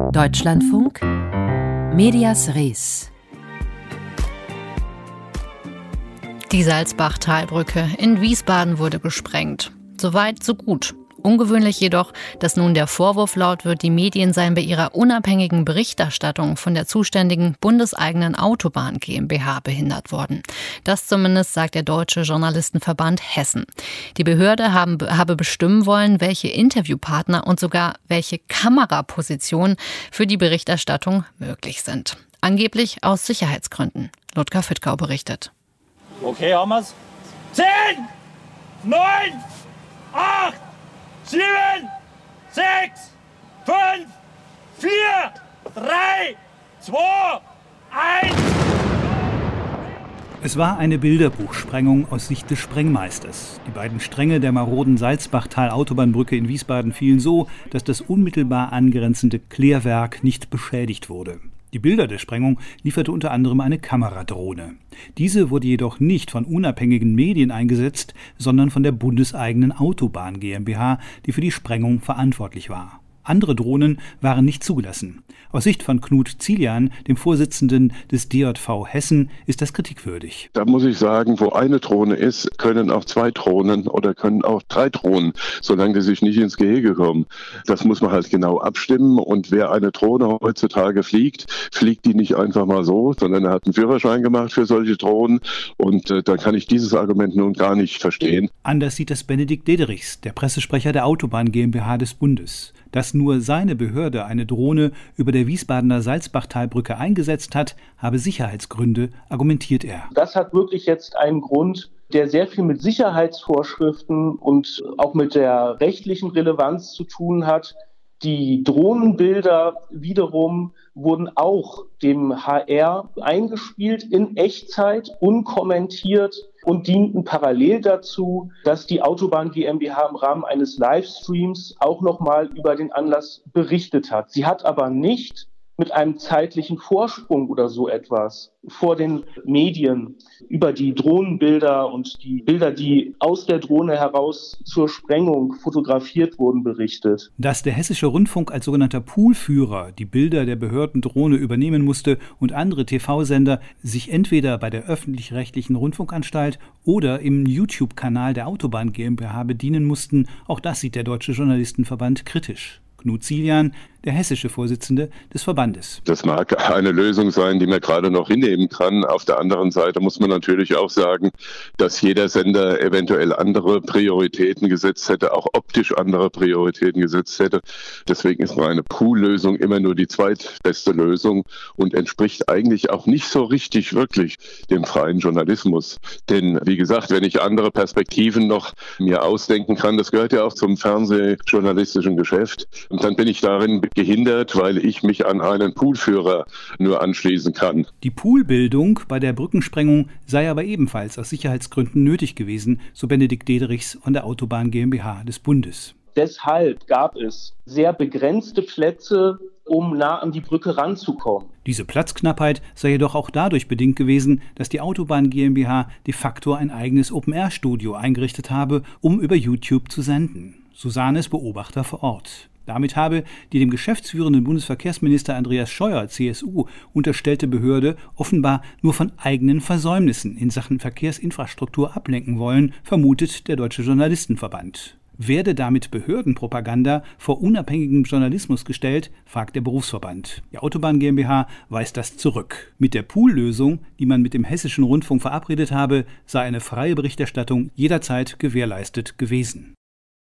Deutschlandfunk Medias Res. Die Salzbachtalbrücke in Wiesbaden wurde gesprengt. Soweit, so gut. Ungewöhnlich jedoch, dass nun der Vorwurf laut wird, die Medien seien bei ihrer unabhängigen Berichterstattung von der zuständigen bundeseigenen Autobahn GmbH behindert worden. Das zumindest sagt der Deutsche Journalistenverband Hessen. Die Behörde habe bestimmen wollen, welche Interviewpartner und sogar welche Kamerapositionen für die Berichterstattung möglich sind. Angeblich aus Sicherheitsgründen. Ludger Fittkau berichtet. Okay, haben wir's? 10, 9, 8, 7, 6, 5, 4, 3, 2, 1. Es war eine Bilderbuchsprengung aus Sicht des Sprengmeisters. Die beiden Stränge der maroden Salzbachtal-Autobahnbrücke in Wiesbaden fielen so, dass das unmittelbar angrenzende Klärwerk nicht beschädigt wurde. Die Bilder der Sprengung lieferte unter anderem eine Kameradrohne. Diese wurde jedoch nicht von unabhängigen Medien eingesetzt, sondern von der bundeseigenen Autobahn GmbH, die für die Sprengung verantwortlich war. Andere Drohnen waren nicht zugelassen. Aus Sicht von Knut Zilian, dem Vorsitzenden des DJV Hessen, ist das kritikwürdig. Da muss ich sagen, wo eine Drohne ist, können auch 2 Drohnen oder können auch 3 Drohnen, solange die sich nicht ins Gehege kommen. Das muss man halt genau abstimmen. Und wer eine Drohne heutzutage fliegt, fliegt die nicht einfach mal so, sondern er hat einen Führerschein gemacht für solche Drohnen. Und da kann ich dieses Argument nun gar nicht verstehen. Anders sieht das Benedikt Dederichs, der Pressesprecher der Autobahn GmbH des Bundes. Dass nur seine Behörde eine Drohne über der Wiesbadener Salzbachtalbrücke eingesetzt hat, habe Sicherheitsgründe, argumentiert er. Das hat wirklich jetzt einen Grund, der sehr viel mit Sicherheitsvorschriften und auch mit der rechtlichen Relevanz zu tun hat. Die Drohnenbilder wiederum wurden auch dem HR eingespielt in Echtzeit, unkommentiert und dienten parallel dazu, dass die Autobahn GmbH im Rahmen eines Livestreams auch nochmal über den Anlass berichtet hat. Sie hat aber nicht mit einem zeitlichen Vorsprung oder so etwas vor den Medien über die Drohnenbilder und die Bilder, die aus der Drohne heraus zur Sprengung fotografiert wurden, berichtet. Dass der Hessische Rundfunk als sogenannter Poolführer die Bilder der Behördendrohne übernehmen musste und andere TV-Sender sich entweder bei der öffentlich-rechtlichen Rundfunkanstalt oder im YouTube-Kanal der Autobahn GmbH bedienen mussten, auch das sieht der Deutsche Journalistenverband kritisch. Knut Zilian, der hessische Vorsitzende des Verbandes. Das mag eine Lösung sein, die man gerade noch hinnehmen kann. Auf der anderen Seite muss man natürlich auch sagen, dass jeder Sender eventuell andere Prioritäten gesetzt hätte, auch optisch andere Prioritäten gesetzt hätte. Deswegen ist eine Pool-Lösung immer nur die zweitbeste Lösung und entspricht eigentlich auch nicht so richtig wirklich dem freien Journalismus. Denn wie gesagt, wenn ich andere Perspektiven noch mir ausdenken kann, das gehört ja auch zum fernsehjournalistischen Geschäft, und dann bin ich darin gehindert, weil ich mich an einen Poolführer nur anschließen kann. Die Poolbildung bei der Brückensprengung sei aber ebenfalls aus Sicherheitsgründen nötig gewesen, so Benedikt Dederichs von der Autobahn GmbH des Bundes. Deshalb gab es sehr begrenzte Plätze, um nah an die Brücke ranzukommen. Diese Platzknappheit sei jedoch auch dadurch bedingt gewesen, dass die Autobahn GmbH de facto ein eigenes Open-Air-Studio eingerichtet habe, um über YouTube zu senden. So sahen es Beobachter vor Ort. Damit habe die dem geschäftsführenden Bundesverkehrsminister Andreas Scheuer, CSU, unterstellte Behörde offenbar nur von eigenen Versäumnissen in Sachen Verkehrsinfrastruktur ablenken wollen, vermutet der Deutsche Journalistenverband. Werde damit Behördenpropaganda vor unabhängigem Journalismus gestellt, fragt der Berufsverband. Die Autobahn GmbH weist das zurück. Mit der Poollösung, die man mit dem Hessischen Rundfunk verabredet habe, sei eine freie Berichterstattung jederzeit gewährleistet gewesen.